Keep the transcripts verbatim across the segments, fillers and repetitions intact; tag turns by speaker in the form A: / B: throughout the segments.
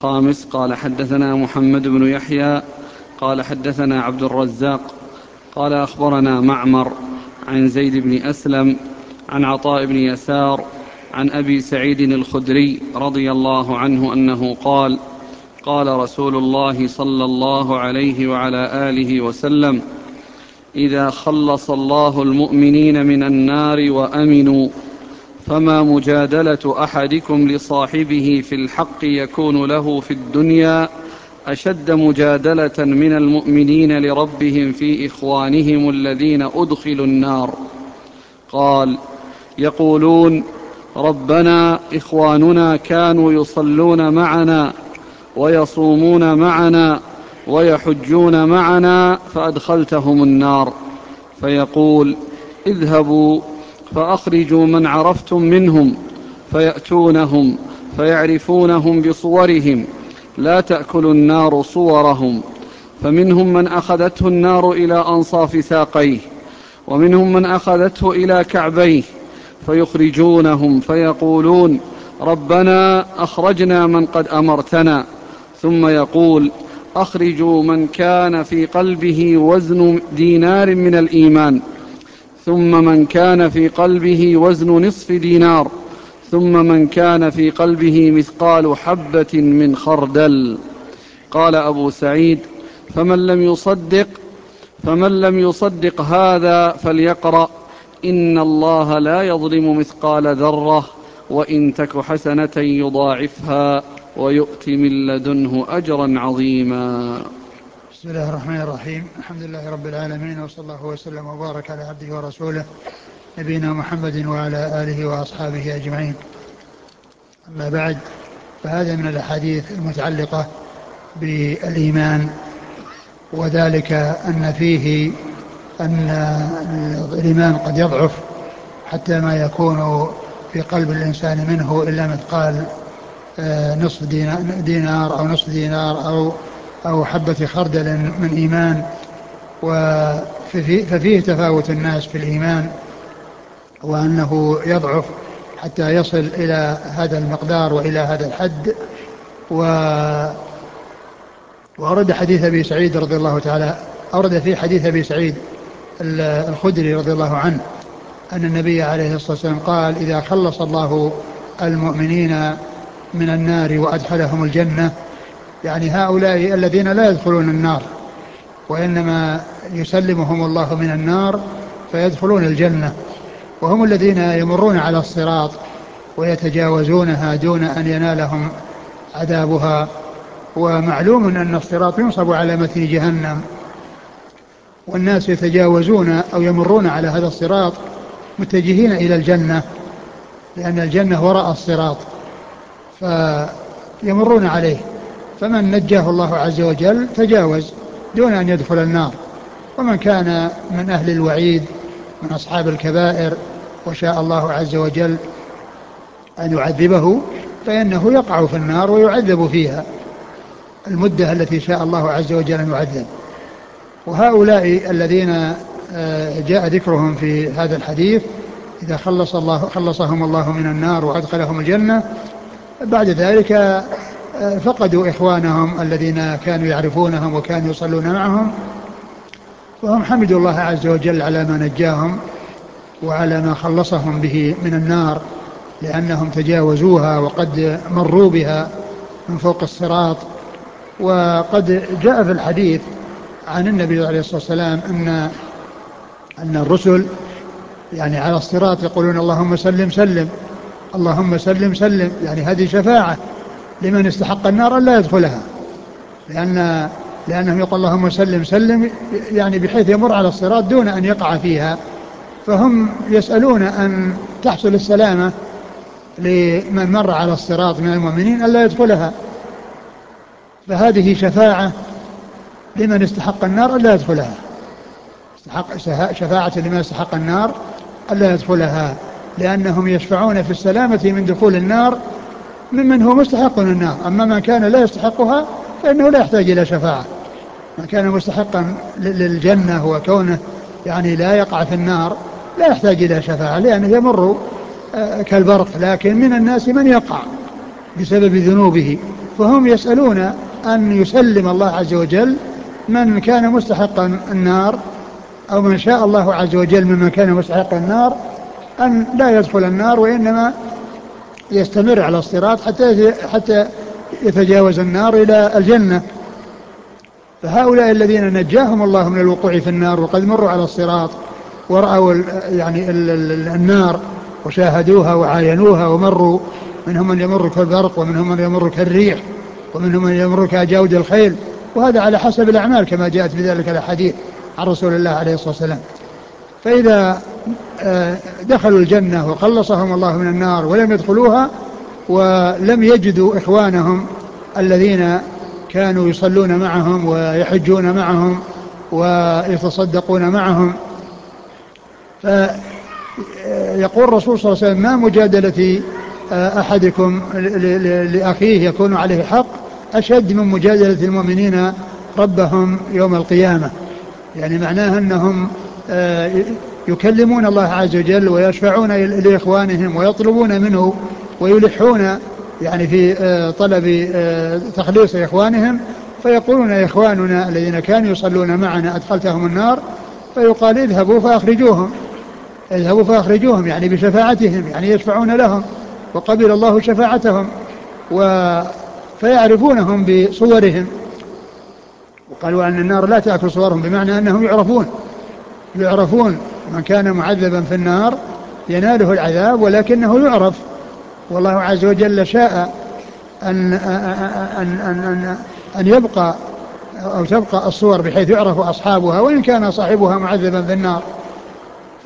A: خامس قال حدثنا محمد بن يحيى قال حدثنا عبد الرزاق قال أخبرنا معمر عن زيد بن أسلم عن عطاء بن يسار عن أبي سعيد الخدري رضي الله عنه أنه قال قال رسول الله صلى الله عليه وعلى آله وسلم: إذا خلص الله المؤمنين من النار وأمنوا فما مجادلة أحدكم لصاحبه في الحق يكون له في الدنيا أشد مجادلة من المؤمنين لربهم في إخوانهم الذين أدخلوا النار. قال: يقولون: ربنا إخواننا كانوا يصلون معنا ويصومون معنا ويحجون معنا فأدخلتهم النار. فيقول: اذهبوا فأخرجوا من عرفتم منهم، فيأتونهم فيعرفونهم بصورهم، لا تأكل النار صورهم. فمنهم من أخذته النار إلى أنصاف ساقيه، ومنهم من أخذته إلى كعبيه، فيخرجونهم فيقولون: ربنا أخرجنا من قد أمرتنا. ثم يقول: أخرجوا من كان في قلبه وزن دينار من الإيمان، ثم من كان في قلبه وزن نصف دينار، ثم من كان في قلبه مثقال حبة من خردل. قال أبو سعيد: فمن لم يصدق فمن لم يصدق هذا فليقرأ: إن الله لا يظلم مثقال ذرة وإن تك حسنة يضاعفها ويؤت من لدنه أجرا عظيما.
B: بسم الله الرحمن الرحيم. الحمد لله رب العالمين، وصلى الله وسلم وبارك على عبده ورسوله نبينا محمد وعلى آله وأصحابه أجمعين. أما بعد، فهذا من الأحاديث المتعلقة بالإيمان، وذلك أن فيه أن الإيمان قد يضعف حتى ما يكون في قلب الإنسان منه إلا مثقال نصف دينار أو نصف دينار أو أو حبة خردل من إيمان. ففيه تفاوت الناس في الإيمان، وأنه يضعف حتى يصل إلى هذا المقدار وإلى هذا الحد. وأورد حديث أبي سعيد رضي الله تعالى أورد في حديث أبي سعيد الخدري رضي الله عنه أن النبي عليه الصلاة والسلام قال: إذا خلص الله المؤمنين من النار وأدخلهم الجنة، يعني هؤلاء الذين لا يدخلون النار وإنما يسلمهم الله من النار فيدخلون الجنة، وهم الذين يمرون على الصراط ويتجاوزونها دون أن ينالهم عذابها. ومعلوم أن الصراط ينصب على متن جهنم، والناس يتجاوزون أو يمرون على هذا الصراط متجهين إلى الجنة، لأن الجنة وراء الصراط، فيمرون عليه. فمن نجاه الله عز وجل تجاوز دون أن يدخل النار، ومن كان من أهل الوعيد من أصحاب الكبائر وشاء الله عز وجل أن يعذبه فإنه يقع في النار ويعذب فيها المدة التي شاء الله عز وجل أن يعذب. وهؤلاء الذين جاء ذكرهم في هذا الحديث إذا خلص الله خلصهم الله من النار وأدخلهم الجنة، بعد ذلك فقدوا إخوانهم الذين كانوا يعرفونهم وكانوا يصلون معهم، وهم حمدوا الله عز وجل على ما نجاهم وعلى ما خلصهم به من النار، لأنهم تجاوزوها وقد مروا بها من فوق الصراط. وقد جاء في الحديث عن النبي عليه الصلاة والسلام أن أن الرسل يعني على الصراط يقولون: اللهم سلم سلم، اللهم سلم سلم، يعني هذه شفاعة لمن استحق النار أن لا يدخلها، لأن لأنهم يقول اللهم سلم سلم، يعني بحيث يمر على الصراط دون أن يقع فيها، فهم يسألون أن تحصل السلامة لمن مر على الصراط من المؤمنين أن لا يدخلها. فهذه شفاعة لمن استحق النار أن لا يدخلها، شفاعة لمن استحق النار أن لا يدخلها، لأنهم يشفعون في السلامة من دخول النار ممن هو مستحق النار. أما من كان لا يستحقها فإنه لا يحتاج إلى شفاعة. من كان مستحقا للجنة وكونه يعني لا يقع في النار لا يحتاج إلى شفاعة، لأنه يمر كالبرق. لكن من الناس من يقع بسبب ذنوبه فهم يسألون أن يسلم الله عز وجل من كان مستحقا النار، أو من شاء الله عز وجل ممن كان مستحق النار أن لا يدخل النار، وإنما يستمر على الصراط حتى حتى يتجاوز النار إلى الجنة. فهؤلاء الذين نجاهم الله من الوقوع في النار وقد مروا على الصراط ورأوا يعني النار وشاهدوها وعاينوها ومروا، منهم من يمر كالبرق ومنهم من يمر كالريح ومنهم من يمر كجود الخيل، وهذا على حسب الأعمال كما جاءت بذلك الحديث عن رسول الله عليه الصلاة والسلام. فإذا دخلوا الجنة وخلصهم الله من النار ولم يدخلوها ولم يجدوا إخوانهم الذين كانوا يصلون معهم ويحجون معهم ويتصدقون معهم، فيقول الرسول صلى الله عليه وسلم: ما مجادلة أحدكم لأخيه يكون عليه حق أشد من مجادلة المؤمنين ربهم يوم القيامة. يعني معناها أنهم يكلمون الله عز وجل ويشفعون لإخوانهم ويطلبون منه ويلحون يعني في طلب تخليص إخوانهم، فيقولون: إخواننا الذين كانوا يصلون معنا أدخلتهم النار، فيقال: اذهبوا فأخرجوهم اذهبوا فأخرجوهم يعني بشفاعتهم، يعني يشفعون لهم وقبل الله شفاعتهم، و فيعرفونهم بصورهم. وقالوا أن النار لا تأكل صورهم، بمعنى أنهم يعرفون يعرفون من كان معذبا في النار يناله العذاب ولكنه يعرف، والله عز وجل شاء أن, أن, أن, أن, أن يبقى أو تبقى الصور بحيث يعرف أصحابها وإن كان صاحبها معذبا في النار. ف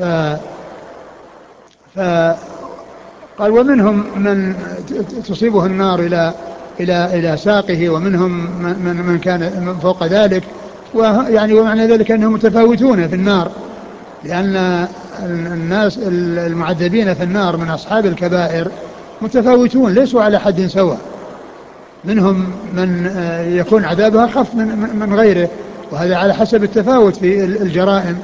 B: فقال: ومنهم من تصيبه النار إلى إلى إلى ساقه، ومنهم من من كان فوق ذلك، ويعني ومعنى ذلك أنهم متفاوتون في النار، لأن الناس المعذبين في النار من أصحاب الكبائر متفاوتون ليسوا على حد سواء، منهم من يكون عذابها أخف من من غيره، وهذا على حسب التفاوت في الجرائم.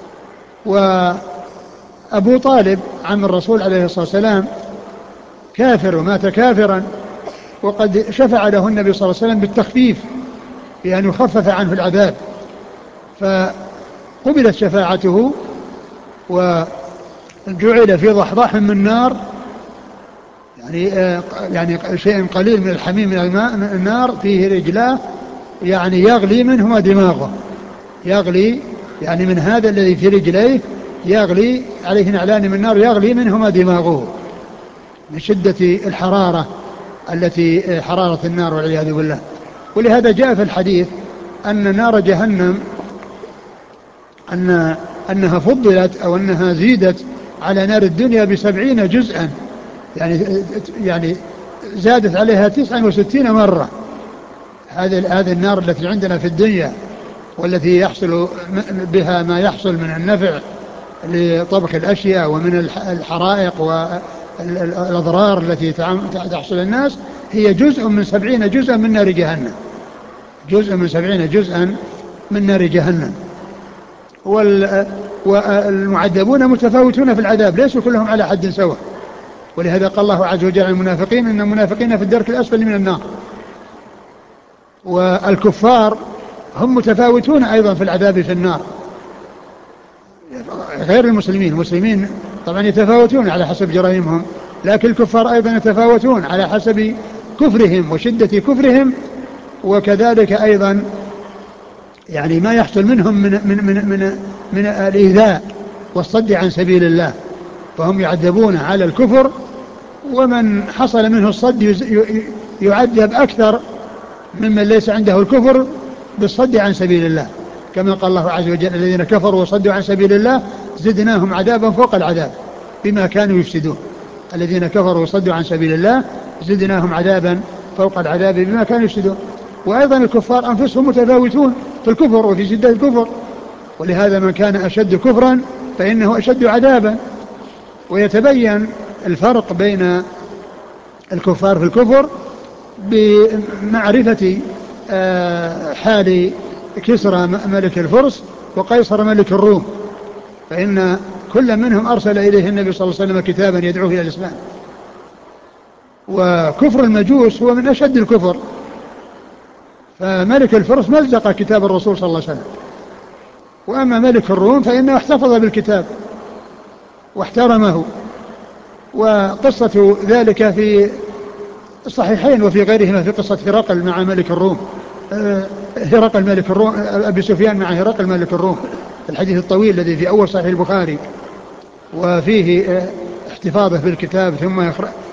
B: وأبو طالب عم الرسول عليه الصلاة والسلام كافر ومات كافرا، وقد شفع له النبي صلى الله عليه وسلم بالتخفيف بأن يخفف عنه العذاب، فقبلت شفاعته وجعل في ضحضاح من نار، يعني يعني شيء قليل من الحميم من الماء من النار فيه رجلاه، يعني يغلي منهما دماغه، يغلي يعني من هذا الذي في رجليه يغلي عليه نعلان من النار يغلي منهما دماغه من شدة الحرارة التي حرارة النار والعياذ بالله. ولهذا جاء في الحديث أن نار جهنم أن أنها فضلت أو أنها زيدت على نار الدنيا بسبعين جزءا، يعني يعني زادت عليها تسعة وستين مرة. هذه هذه النار التي عندنا في الدنيا والتي يحصل بها ما يحصل من النفع لطبخ الأشياء ومن الحرائق والأضرار التي تحصل الناس، هي جزء من سبعين جزءا من نار جهنم، جزء من سبعين جزءا من نار جهنم. والمعذبون متفاوتون في العذاب، ليسوا كلهم على حد سواء. ولهذا قال الله عز وجل عن المنافقين: إن المنافقين في الدرك الأسفل من النار. والكفار هم متفاوتون أيضا في العذاب في النار غير المسلمين. المسلمين طبعا يتفاوتون على حسب جرائمهم، لكن الكفار أيضا يتفاوتون على حسب كفرهم وشدة كفرهم، وكذلك أيضا يعني ما يحصل منهم من من من من, من الإيذاء والصد عن سبيل الله، فهم يعذبون على الكفر، ومن حصل منه الصد يعذب أكثر ممن ليس عنده الكفر بالصد عن سبيل الله، كما قال الله عز وجل: الذين كفروا وصدوا عن سبيل الله زدناهم عذابا فوق العذاب بما كانوا يفسدون. الذين كفروا وصدوا عن سبيل الله زدناهم عذابا فوق العذاب بما كانوا يفسدون. وأيضا الكفار أنفسهم متفاوتون في الكفر وفي شدة الكفر، ولهذا من كان أشد كفرا فإنه أشد عذابا. ويتبين الفرق بين الكفار في الكفر بمعرفة حال كسرى ملك الفرس وقيصر ملك الروم، فإن كل منهم أرسل إليه النبي صلى الله عليه وسلم كتابا يدعوه إلى الإسلام. وكفر المجوس هو من أشد الكفر، فملك الفرس مزق كتاب الرسول صلى الله عليه وسلم، وأما ملك الروم فإنه احتفظ بالكتاب واحترمه. وقصة ذلك في الصحيحين وفي غيرهما في قصة هرقل مع ملك الروم، هرقل ملك الروم، أبي سفيان مع هرقل ملك الروم، الحديث الطويل الذي في أول صحيح البخاري، وفيه احتفاظه بالكتاب ثم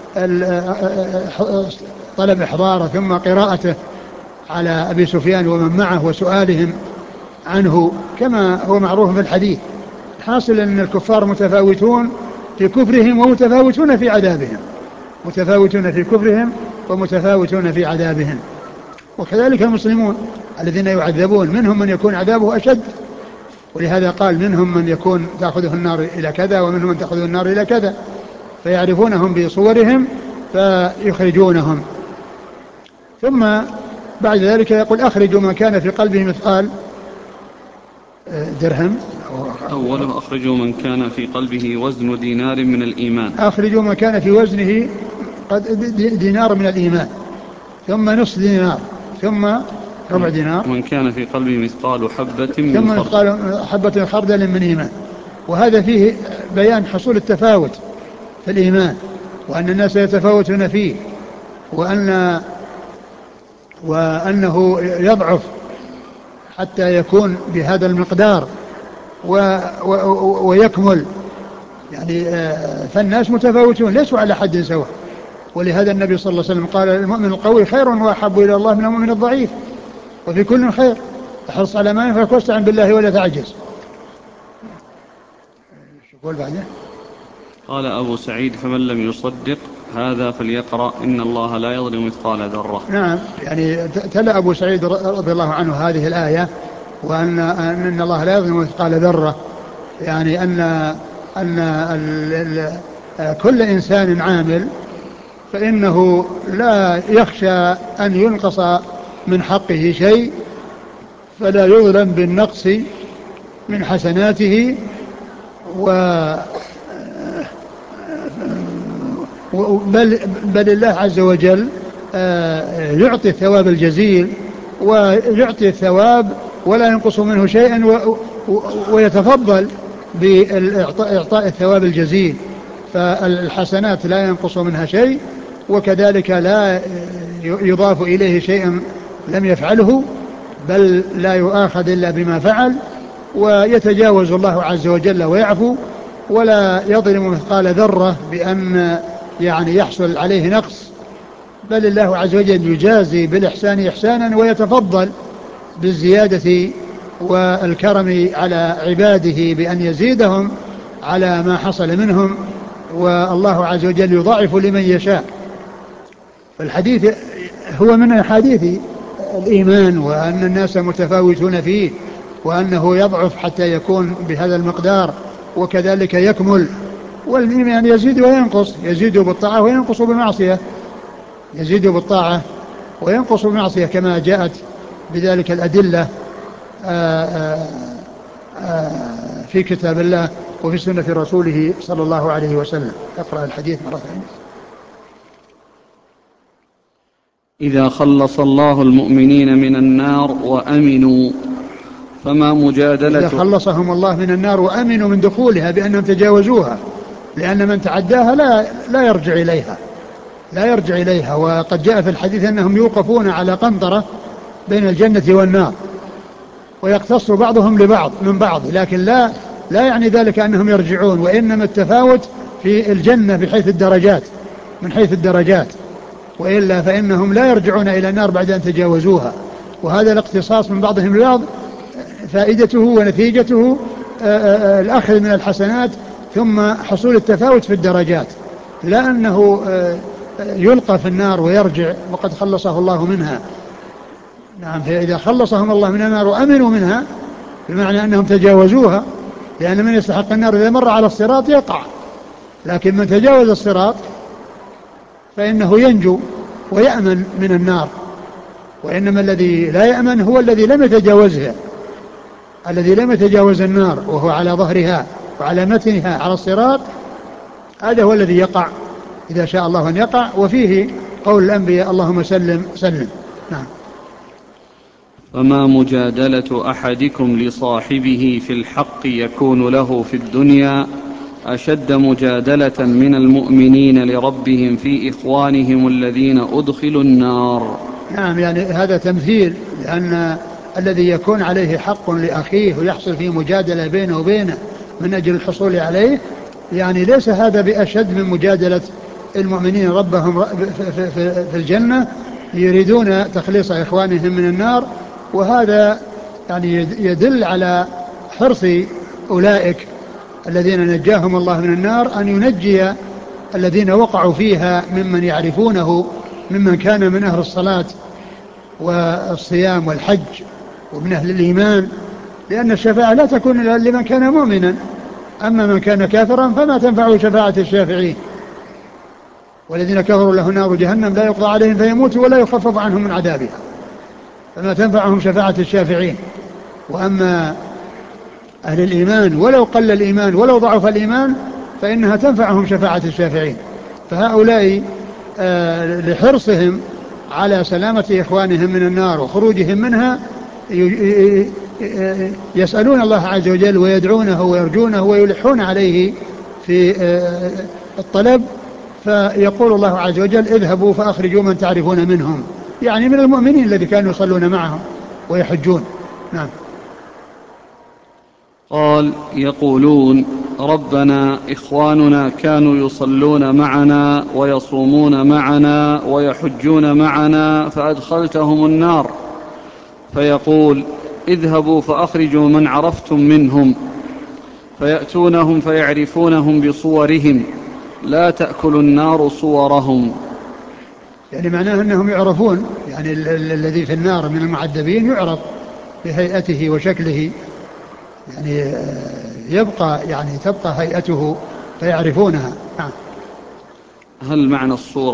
B: طلب إحضاره ثم قراءته على أبي سفيان ومن معه وسؤالهم عنه كما هو معروف في الحديث. حاصل أن الكفار متفاوتون في كفرهم ومتفاوتون في عذابهم، متفاوتون في كفرهم ومتفاوتون في عذابهم. وكذلك المسلمون الذين يعذبون منهم من يكون عذابه أشد، ولهذا قال منهم من يكون تأخذه النار إلى كذا ومنهم من تأخذه النار إلى كذا، فيعرفونهم بصورهم فيخرجونهم. ثم بعد ذلك يقول أخرجوا من كان في قلبه مثقال درهم.
A: أوله أخرجوا من كان في قلبه وزن دينار من الإيمان،
B: أخرجوا من كان في وزنه دينار من الإيمان، ثم نصف دينار، ثم ربع دينار،
A: من كان في قلبه مثقال حبة من
B: ثم مثقال حبة خردل من إيمان. وهذا فيه بيان حصول التفاوت في الإيمان، وأن الناس يتفاوتون فيه، وأن وأنه يضعف حتى يكون بهذا المقدار و و ويكمل يعني. فالناس متفاوتون ليسوا على حد سواء، ولهذا النبي صلى الله عليه وسلم قال المؤمن القوي خير وأحب إلى الله من المؤمن الضعيف، وفي كل خير، احرص على ما ينفعك واستعن بالله ولا تعجز. شوفوا بعدين.
A: قال أبو سعيد فمن لم يصدق هذا فليقرأ إن الله لا يظلم مثقال ذرة.
B: نعم، يعني تلا أبو سعيد رضي الله عنه هذه الآية، وأن أن الله لا يظلم مثقال ذرة، يعني أن أن ال ال كل إنسان عامل فإنه لا يخشى أن ينقص من حقه شيء، فلا يظلم بالنقص من حسناته، و بل, بل الله عز وجل يعطي الثواب الجزيل ويعطي الثواب ولا ينقص منه شيئا، ويتفضل بإعطاء الثواب الجزيل، فالحسنات لا ينقص منها شيء، وكذلك لا يضاف إليه شيء لم يفعله، بل لا يؤاخذ إلا بما فعل، ويتجاوز الله عز وجل ويعفو، ولا يظلم مثقال ذرة بأن يعني يحصل عليه نقص، بل الله عز وجل يجازي بالإحسان إحسانا ويتفضل بالزيادة والكرم على عباده بأن يزيدهم على ما حصل منهم، والله عز وجل يضاعف لمن يشاء. فالحديث هو من أحاديث الإيمان، وأن الناس متفاوتون فيه، وأنه يضعف حتى يكون بهذا المقدار، وكذلك يكمل. والإيمان يزيد وينقص، يزيد بالطاعة وينقص بالمعصية، يزيد بالطاعة وينقص بالمعصية كما جاءت بذلك الأدلة آآ آآ في كتاب الله وفي سنة رسوله صلى الله عليه وسلم. اقرأ الحديث مرة ثانية.
A: إذا خلص الله المؤمنين من النار وأمنوا فما مجادلة
B: إذا خلصهم الله من النار وأمنوا من دخولها بأنهم تجاوزوها، لأن من تعداها لا, لا يرجع إليها لا يرجع إليها وقد جاء في الحديث أنهم يوقفون على قنطرة بين الجنة والنار، ويقتص بعضهم لبعض من بعض، لكن لا لا يعني ذلك أنهم يرجعون، وإنما التفاوت في الجنة بحيث الدرجات، من حيث الدرجات، وإلا فإنهم لا يرجعون إلى النار بعد أن تجاوزوها. وهذا الاقتصاص من بعضهم لبعض فائدته ونتيجته الأخذ من الحسنات ثم حصول التفاوت في الدرجات، لا أنه يلقى في النار ويرجع وقد خلصه الله منها. نعم، فإذا خلصهم الله من النار وأمنوا منها بمعنى أنهم تجاوزوها، لأن من يستحق النار إذا مر على الصراط يقع، لكن من تجاوز الصراط فإنه ينجو ويأمن من النار. وإنما الذي لا يأمن هو الذي لم يتجاوزها، الذي لم يتجاوز النار وهو على ظهرها وعلى متنها على الصراط، هذا هو الذي يقع إذا شاء الله أن يقع. وفيه قول الأنبياء اللهم سلم سلم. نعم.
A: فما مجادلة أحدكم لصاحبه في الحق يكون له في الدنيا أشد مجادلة من المؤمنين لربهم في إخوانهم الذين أدخلوا النار.
B: نعم، يعني هذا تمثيل، لأن الذي يكون عليه حق لأخيه ويحصل فيه مجادلة بينه وبينه من أجل الحصول عليه، يعني ليس هذا بأشد من مجادلة المؤمنين ربهم في الجنة يريدون تخليص إخوانهم من النار. وهذا يعني يدل على حرص أولئك الذين نجاهم الله من النار أن ينجي الذين وقعوا فيها ممن يعرفونه، ممن كان من أهل الصلاة والصيام والحج ومن أهل الإيمان، لأن الشفاعة لا تكون إلا لمن كان مؤمنا، أما من كان كافرا فما تنفعه شفاعة الشافعين. والذين كفروا له نار جهنم لا يقضى عليهم فيموتوا ولا يخفف عنهم من عذابها، فما تنفعهم شفاعة الشافعين. وأما أهل الإيمان ولو قل الإيمان ولو ضعف الإيمان فإنها تنفعهم شفاعة الشافعين. فهؤلاء آه لحرصهم على سلامة إخوانهم من النار وخروجهم منها يسألون الله عز وجل ويدعونه ويرجونه ويلحون عليه في آه الطلب، فيقول الله عز وجل اذهبوا فأخرجوا من تعرفون منهم، يعني من المؤمنين الذي كانوا يصلون معهم ويحجون. نعم.
A: قال يقولون ربنا إخواننا كانوا يصلون معنا ويصومون معنا ويحجون معنا فأدخلتهم النار، فيقول اذهبوا فأخرجوا من عرفتم منهم، فيأتونهم فيعرفونهم بصورهم لا تأكل النار صورهم.
B: يعني معناه أنهم يعرفون، يعني ال- ال- الذي في النار من المعذبين يعرف بهيئته وشكله، يعني يبقى يعني تبقى هيئته فيعرفونها. نعم.
A: هل معنى الصورة